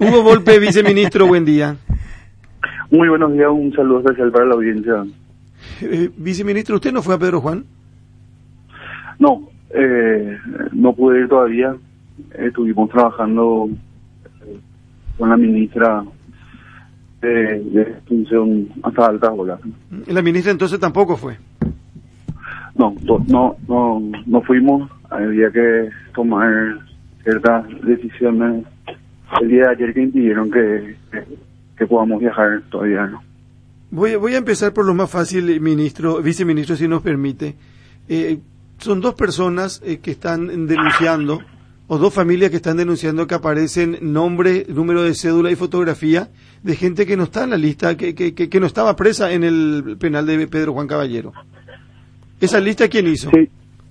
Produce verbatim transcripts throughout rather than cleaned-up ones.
Hugo Volpe, viceministro, buen día. Muy buenos días, un saludo especial para la audiencia. Eh, viceministro, ¿usted no fue a Pedro Juan? No, eh, no pude ir todavía. Estuvimos trabajando eh, con la ministra de, de función hasta altas horas. La ministra entonces tampoco fue. No, to, no, no, no fuimos. Había que tomar ciertas decisiones el día de ayer que impidieron que, que, que podamos viajar todavía, ¿no? Voy, voy a empezar por lo más fácil, ministro, viceministro, si nos permite. Eh, son dos personas eh, que están denunciando, o dos familias que están denunciando que aparecen nombre, número de cédula y fotografía de gente que no está en la lista, que, que, que, que no estaba presa en el penal de Pedro Juan Caballero. ¿Esa lista quién hizo? Sí.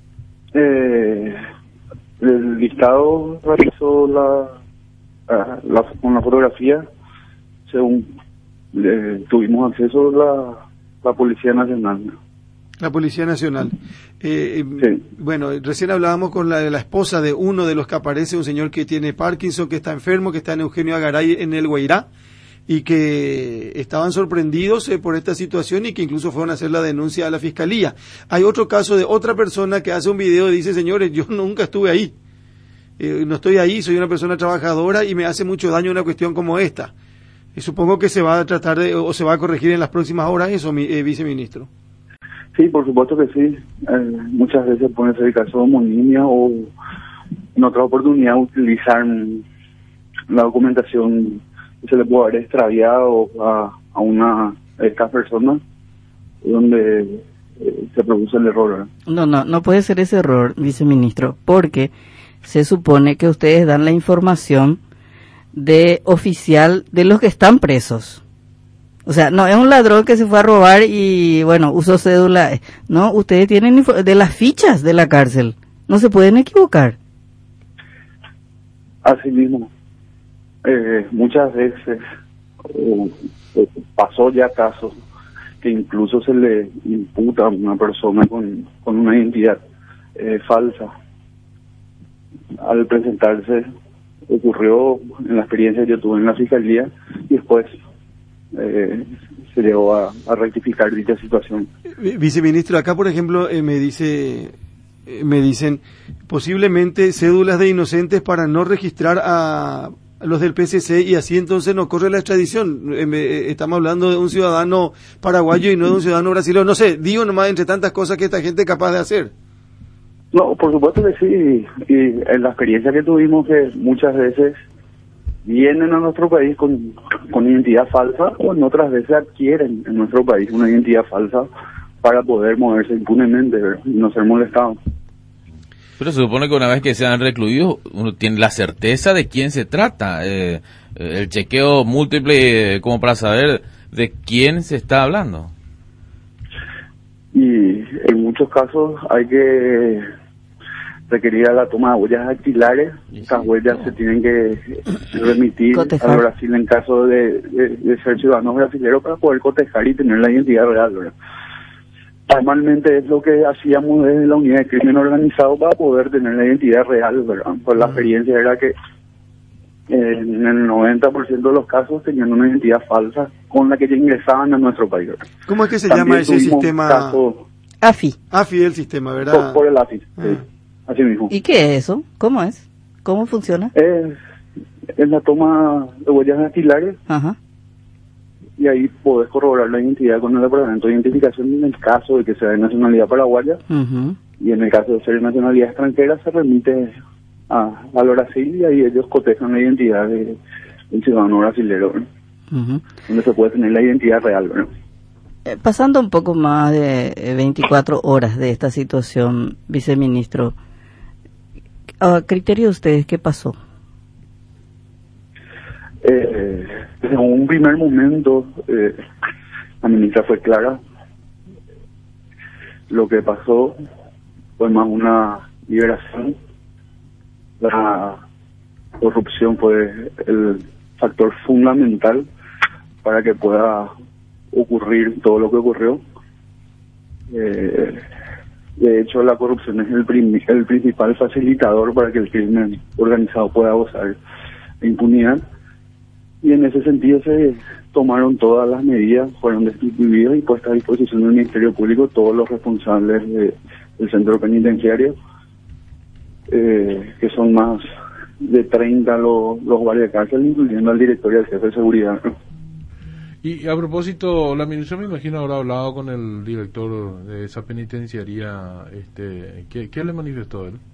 Eh, el listado realizó la, la, con la fotografía, según eh, tuvimos acceso la, la Policía Nacional. La Policía Nacional. Eh, sí. Bueno, recién hablábamos con la, la esposa de uno de los que aparece, un señor que tiene Parkinson, que está enfermo, que está en Eugenio Agaray en el Guairá, y que estaban sorprendidos eh, por esta situación y que incluso fueron a hacer la denuncia a la Fiscalía. Hay otro caso de otra persona que hace un video y dice, señores, yo nunca estuve ahí, eh, no estoy ahí, soy una persona trabajadora y me hace mucho daño una cuestión como esta. Y supongo que se va a tratar de, o se va a corregir en las próximas horas eso, mi, eh, viceministro. Sí, por supuesto que sí. Eh, muchas veces puede ser el caso de homonimia o en otra oportunidad utilizar la documentación que se le puede haber extraviado a, a una de estas personas donde eh, se produce el error, ¿verdad? No, no, no puede ser ese error, viceministro, porque se supone que ustedes dan la información de oficial de los que están presos. O sea, no es un ladrón que se fue a robar y, bueno, usó cédula. No, ustedes tienen info- de las fichas de la cárcel. No se pueden equivocar. Así mismo. Eh, muchas veces eh, eh, pasó ya casos que incluso se le imputa a una persona con, con una identidad eh, falsa. Al presentarse, ocurrió en la experiencia que yo tuve en la Fiscalía y después Eh, se llegó a, a rectificar dicha situación. Viceministro, acá por ejemplo eh, me dice eh, me dicen posiblemente cédulas de inocentes para no registrar a los del P C C y así entonces no corre la extradición. Eh, eh, estamos hablando de un ciudadano paraguayo y no de un ciudadano brasileño. No sé, digo nomás entre tantas cosas que esta gente es capaz de hacer. No, por supuesto que sí. Y en la experiencia que tuvimos, que muchas veces vienen a nuestro país con, con identidad falsa o en otras veces adquieren en nuestro país una identidad falsa para poder moverse impunemente, ¿verdad? Y no ser molestados. Pero se supone que una vez que sean recluidos uno tiene la certeza de quién se trata, eh, el chequeo múltiple eh, como para saber de quién se está hablando. Y en muchos casos hay que requerir la toma de huellas dactilares. Estas huellas se tienen que remitir Cotejar. al Brasil en caso de, de, de ser ciudadanos brasileños para poder cotejar y tener la identidad real, ¿verdad? Normalmente es lo que hacíamos desde la unidad de crimen organizado para poder tener la identidad real, ¿verdad? Pues la experiencia era que eh, en el noventa por ciento de los casos tenían una identidad falsa con la que ya ingresaban a nuestro país, ¿verdad? ¿Cómo es que se También llama ese tuvimos sistema? casos AFI. AFI el sistema, por, ¿verdad? por el A F I, Ah. sí, así mismo. ¿Y qué es eso? ¿Cómo es? ¿Cómo funciona? Es, es la toma de huellas dactilares Ajá. y ahí podés corroborar la identidad con el departamento de identificación en el caso de que sea de nacionalidad paraguaya. Uh-huh. Y en el caso de ser de nacionalidad extranjera se remite a, al Brasil y ahí ellos cotejan la identidad de, del ciudadano brasilero, ¿verdad? Uh-huh. Donde se puede tener la identidad real, ¿verdad? Eh, pasando un poco más de eh, veinticuatro horas de esta situación, viceministro, a criterio de ustedes, ¿qué pasó? Eh, en un primer momento eh, la ministra fue clara. Lo que pasó fue más una liberación. La corrupción fue el factor fundamental para que pueda ocurrir todo lo que ocurrió. Eh, de hecho, la corrupción es el, prim el principal facilitador para que el crimen organizado pueda gozar de impunidad. y en ese sentido se tomaron todas las medidas, fueron destituidos y puestas a disposición del Ministerio Público todos los responsables de, del centro penitenciario, eh, que son más de treinta los, los guardias de cárcel, incluyendo al director y al jefe de seguridad. Y a propósito, la ministra me imagino habrá hablado con el director de esa penitenciaría, este, ¿qué, qué le manifestó él?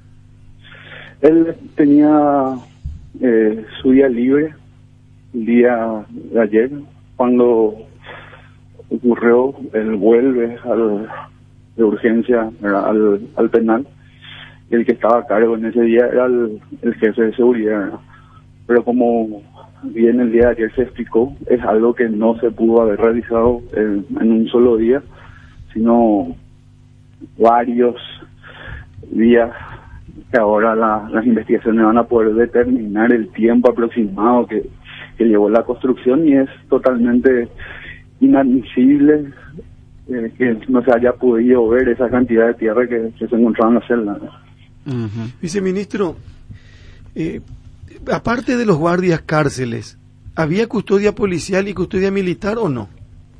Él tenía eh, su día libre el día de ayer, cuando ocurrió, él vuelve al, de urgencia al, al penal, y el que estaba a cargo en ese día era el, el jefe de seguridad, ¿verdad? Pero como bien el día de ayer se explicó, es algo que no se pudo haber realizado en, en un solo día, sino varios días, que ahora la, las investigaciones van a poder determinar el tiempo aproximado que, que llevó la construcción, y es totalmente inadmisible eh, que no se haya podido ver esa cantidad de tierra que, que se encontraba en la celda. Uh-huh. Viceministro, eh, aparte de los guardias cárceles, ¿había custodia policial y custodia militar o no?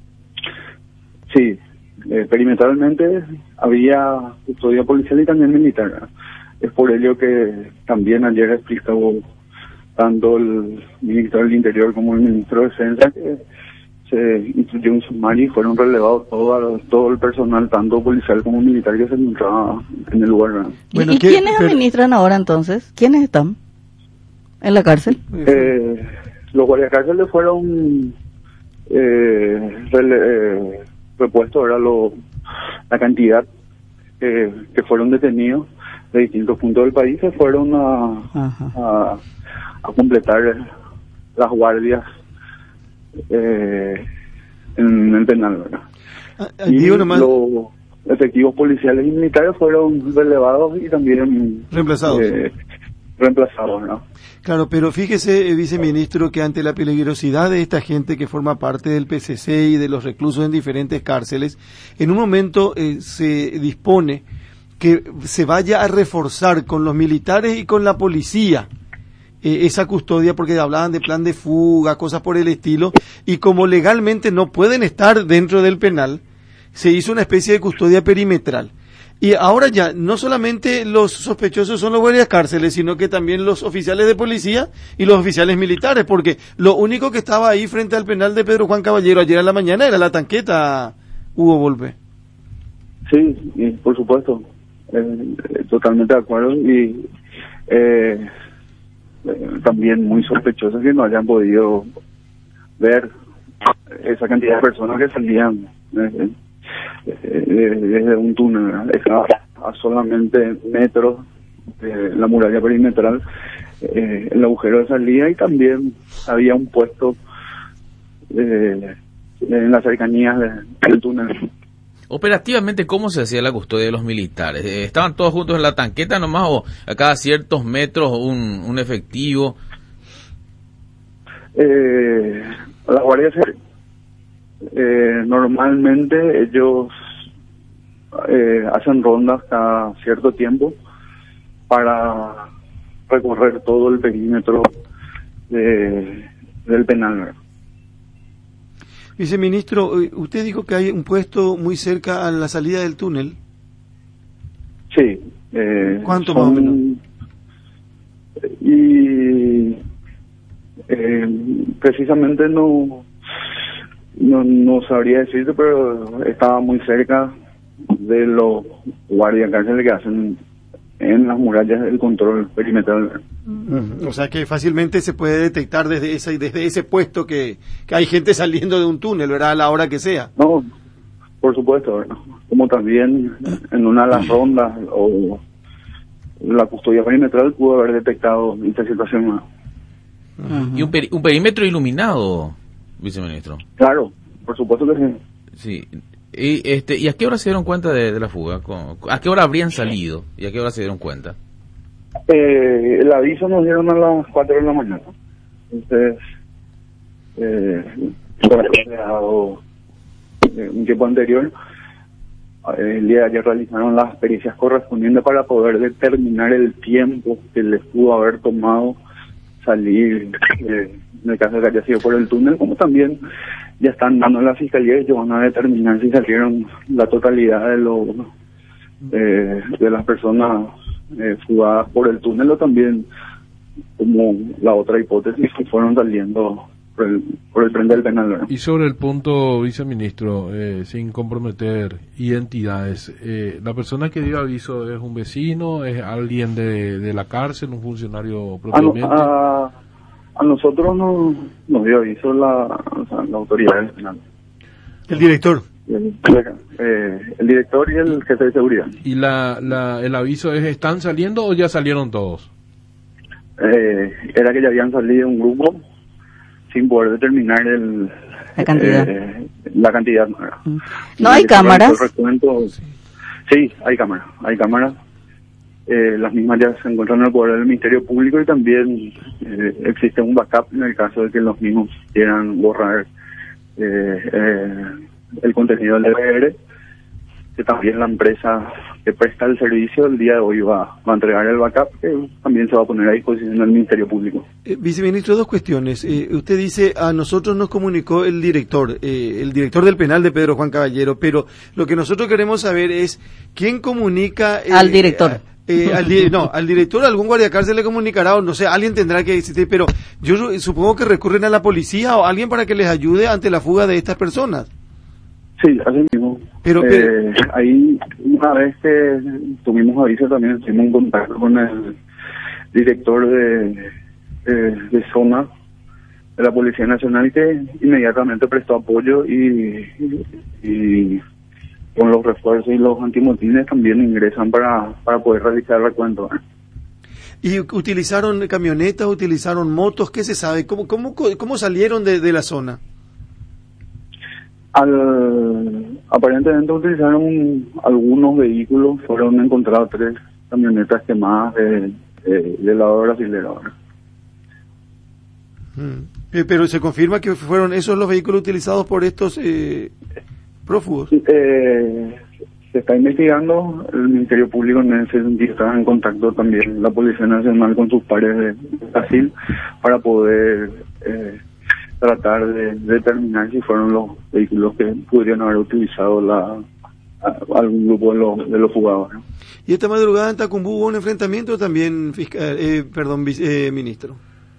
Sí, eh, perimetralmente había custodia policial y también militar, ¿verdad? Es por ello que también ayer explicó tanto el ministro del Interior como el ministro de Defensa que se instruyó un sumario y fueron relevados todo, todo el personal, tanto policial como militar, que se encontraba en el lugar, ¿verdad? Bueno, ¿y ¿qué, quiénes pero... administran ahora entonces? ¿Quiénes están en la cárcel? Eh, los guardias cárceles fueron eh, rele, eh, repuestos, era lo, la cantidad eh, que fueron detenidos de distintos puntos del país, se fueron a, a, a completar las guardias eh, en el penal, ¿verdad? Ah, y digo nomás... los efectivos policiales y militares fueron relevados y también reemplazados. Eh, reemplazados, ¿no? Claro, pero fíjese, viceministro, que ante la peligrosidad de esta gente que forma parte del P C C y de los reclusos en diferentes cárceles, en un momento eh, se dispone que se vaya a reforzar con los militares y con la policía eh, esa custodia, porque hablaban de plan de fuga, cosas por el estilo, y como legalmente no pueden estar dentro del penal, se hizo una especie de custodia perimetral. Y ahora ya, no solamente los sospechosos son los guardias cárceles, sino que también los oficiales de policía y los oficiales militares, porque lo único que estaba ahí frente al penal de Pedro Juan Caballero ayer a la mañana era la tanqueta, Hugo Volpe. Sí, y por supuesto, eh, totalmente de acuerdo, y eh, eh, también muy sospechoso que no hayan podido ver esa cantidad de personas que salían eh, desde un túnel, estaba a solamente metros de la muralla perimetral, eh, el agujero de salida, y también había un puesto eh, en las cercanías de, del túnel. Operativamente, ¿cómo se hacía la custodia de los militares? ¿Estaban todos juntos en la tanqueta nomás o a cada ciertos metros un, un efectivo? Eh, las guardias Eh, normalmente ellos eh, hacen rondas cada cierto tiempo para recorrer todo el perímetro de, del penal. Viceministro, usted dijo que hay un puesto muy cerca a la salida del túnel. Sí. Eh, ¿Cuánto son, más o menos? Y eh, precisamente no... No, no sabría decirte, pero estaba muy cerca de los guardias cárceles que hacen en las murallas el control perimetral. Uh-huh. O sea que fácilmente se puede detectar desde ese, desde ese puesto que, que hay gente saliendo de un túnel, ¿verdad? A la hora que sea. No, por supuesto, ¿verdad? Como también en una de las rondas o la custodia perimetral pudo haber detectado esta situación. Uh-huh. ¿Y un, peri- un perímetro iluminado, viceministro? Claro, por supuesto que sí. Sí. ¿Y, este, ¿y a qué hora se dieron cuenta de, de la fuga? ¿A qué hora habrían salido? ¿Y a qué hora se dieron cuenta? Eh, el aviso nos dieron a las cuatro de la mañana. Entonces, eh, dado, eh, un tiempo anterior, eh, el día de ayer realizaron las pericias correspondientes para poder determinar el tiempo que les pudo haber tomado salir eh, en el caso de que haya sido por el túnel, como también ya están dando a la fiscalía y ellos van a determinar si salieron la totalidad de los eh, de las personas eh, fugadas por el túnel, o también, como la otra hipótesis, que fueron saliendo por el, por el tren del penal, ¿verdad? Y sobre el punto, viceministro, eh, sin comprometer identidades, eh, ¿la persona que dio aviso es un vecino, es alguien de, de la cárcel, un funcionario propiamente? A, a, a nosotros nos, nos dio aviso la, o sea, la autoridad del penal. El director. El, eh, el director y el jefe de seguridad. ¿Y la, la, el aviso es, están saliendo o ya salieron todos? Eh, era que ya habían salido un grupo sin poder determinar el la cantidad. Eh, la cantidad. Mm. ¿No hay cámaras? Recuento, sí, hay cámaras. Hay cámaras. Eh, las mismas ya se encuentran en el poder del Ministerio Público, y también eh, existe un backup en el caso de que los mismos quieran borrar eh, eh, el contenido del D V R, que también la empresa que presta el servicio el día de hoy va, va a entregar el backup, que también se va a poner a disposición del Ministerio Público. Eh, viceministro, dos cuestiones. Eh, usted dice, a nosotros nos comunicó el director, eh, el director del penal de Pedro Juan Caballero, pero lo que nosotros queremos saber es quién comunica... Eh, al director. Eh, al di no, al director, algún guardiacárcel le comunicará, o no sé, alguien tendrá que existir, pero yo supongo que recurren a la policía o a alguien para que les ayude ante la fuga de estas personas. Sí, así mismo. Pero, pero eh, ahí, una vez que tuvimos aviso, también estuvimos en contacto con el director de, eh, de zona de la Policía Nacional, que inmediatamente prestó apoyo, y, y, y con los refuerzos y los antimotines también ingresan para, para poder realizar el recuento. ¿Y utilizaron camionetas, utilizaron motos? ¿Qué se sabe? ¿Cómo, cómo, cómo salieron de, de la zona? Al, aparentemente utilizaron algunos vehículos, fueron encontradas tres camionetas quemadas de, de, del lado brasilero. Hmm. Pero se confirma que fueron esos los vehículos utilizados por estos eh, prófugos. Eh, se está investigando, el Ministerio Público en ese sentido está en contacto también la Policía Nacional con sus pares de Brasil para poder eh, tratar de determinar si fueron los vehículos que pudieron haber utilizado la a, algún grupo de los de los fugados, ¿no? ¿Y esta madrugada en Tacumbú hubo un enfrentamiento también, fiscal, eh, perdón, vice, eh, ministro?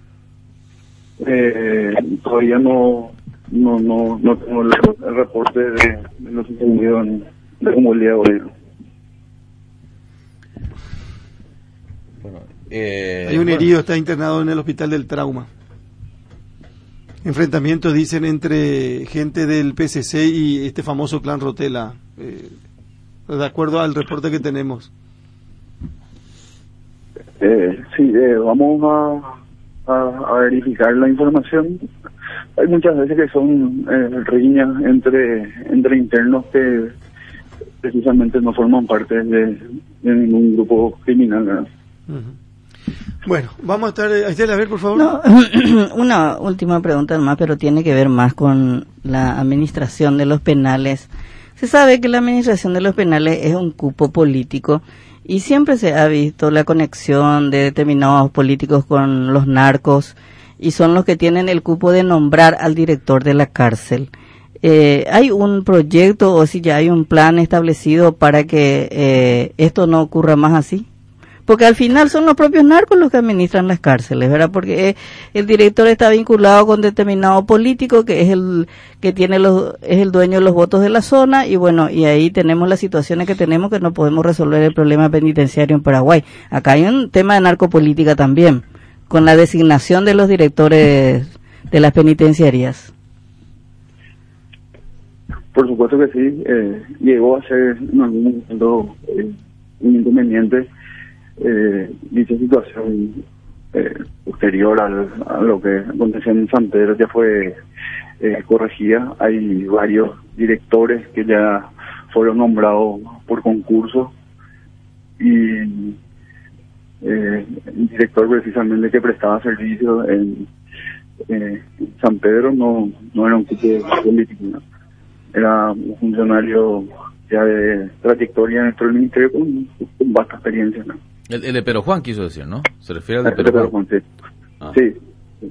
Eh, todavía no no no no tengo el, el reporte de, de lo sucedido en de como el día de hoy. Bueno, eh, Hay un bueno. herido, está internado en el hospital del trauma. Enfrentamientos, dicen, entre gente del P C C y este famoso clan Rotela, eh, de acuerdo al reporte que tenemos. Eh, sí, eh, vamos a, a, a verificar la información. Hay muchas veces que son eh, riñas entre entre internos que precisamente no forman parte de, de ningún grupo criminal, ¿verdad? Uh-huh. Bueno, vamos a estar... Estela, a ver, por favor. No, una última pregunta más, pero tiene que ver más con la administración de los penales. Se sabe que la administración de los penales es un cupo político y siempre se ha visto la conexión de determinados políticos con los narcos, y son los que tienen el cupo de nombrar al director de la cárcel. Eh, ¿Hay un proyecto o si ya hay un plan establecido para que eh, esto no ocurra más así? Porque al final son los propios narcos los que administran las cárceles, ¿verdad? Porque eh, el director está vinculado con determinado político que es el que tiene los es el dueño de los votos de la zona, y bueno, y ahí tenemos las situaciones que tenemos, que no podemos resolver el problema penitenciario en Paraguay. Acá hay un tema de narcopolítica también, con la designación de los directores de las penitenciarías. Por supuesto que sí, eh, llegó a ser en algún momento eh, un inconveniente. Eh, dicha situación eh, posterior al, a lo que aconteció en San Pedro ya fue eh, corregida. Hay varios directores que ya fueron nombrados por concurso, y eh, el director precisamente que prestaba servicio en eh, San Pedro no, no era un tipo político, ¿no? Era un funcionario ya de trayectoria dentro del ministerio con, con vasta experiencia, ¿no? El, el de Pedro Juan quiso decir, ¿no? Se refiere al de El Pedro de Pedro Juan. Juan, sí. Ah. Sí.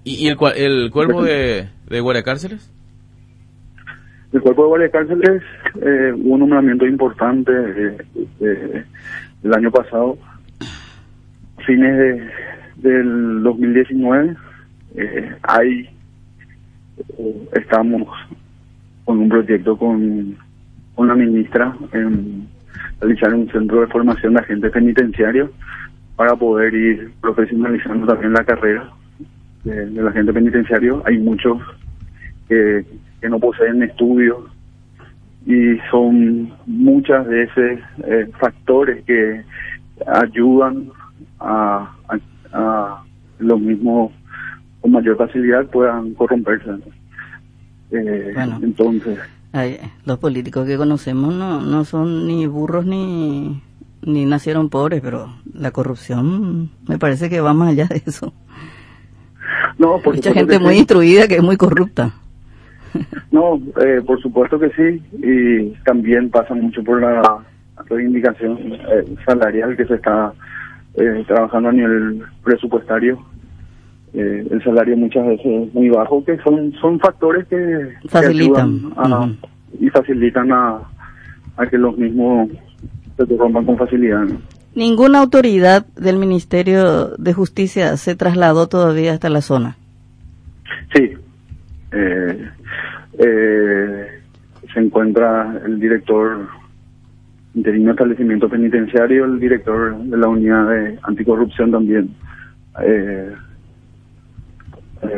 ¿Y, y el, cua- el cuerpo de, de guardiacárceles? El cuerpo de guardia de cárceles, eh, hubo un nombramiento importante eh, eh, el año pasado, fines de, del dos mil diecinueve. Eh, ahí eh, estamos con un proyecto con, con la ministra en realizar un centro de formación de agentes penitenciarios para poder ir profesionalizando también la carrera de, del agente penitenciario. Hay muchos que, que no poseen estudios y son muchas de esos eh, factores que ayudan a, a, a los mismos con mayor facilidad puedan corromperse. Eh, Bueno. Entonces, Ay, los políticos que conocemos no, no son ni burros ni, ni nacieron pobres, pero la corrupción me parece que va más allá de eso. no, por Mucha supuesto gente que muy sí. instruida que es muy corrupta. No, eh, por supuesto que sí, y también pasa mucho por la reivindicación eh, salarial que se está eh, trabajando a nivel presupuestario. Eh, el salario muchas veces es muy bajo, que son son factores que, que Facilitan. ayudan a- Ujú. y facilitan a, a que los mismos se corrompan con facilidad, ¿no? Ninguna autoridad del Ministerio de Justicia se trasladó todavía hasta la zona. Sí. Eh, eh, se encuentra el director interino de establecimiento penitenciario, el director de la unidad de anticorrupción también. Eh, eh,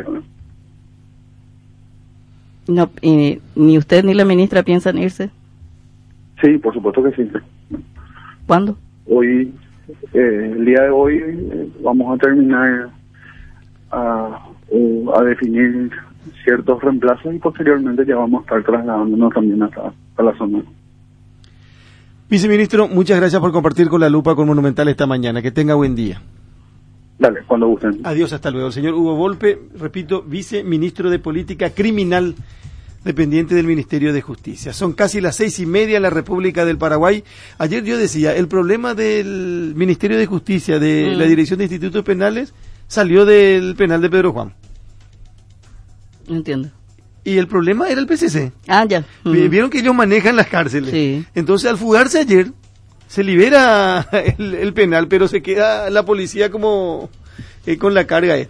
No, y ni usted ni la ministra piensan irse. sí, por supuesto que sí. ¿Cuándo? Hoy, eh, el día de hoy, eh, vamos a terminar a, eh, a definir ciertos reemplazos y posteriormente ya vamos a estar trasladándonos también hasta, hasta la zona. Viceministro, muchas gracias por compartir con la lupa con Monumental esta mañana. Que tenga buen día. Dale, cuando gusten. Adiós, hasta luego. El señor Hugo Volpe, repito, viceministro de Política Criminal, dependiente del Ministerio de Justicia. Son casi las seis y media en la República del Paraguay. Ayer yo decía, el problema del Ministerio de Justicia, de Mm. la Dirección de Institutos Penales, salió del penal de Pedro Juan. No entiendo. Y el problema era el P C C. Ah, ya. Vi- Ujú. Vieron que ellos manejan las cárceles. Sí. Entonces, al fugarse ayer, se libera el, el penal, pero se queda la policía como eh, con la carga esta.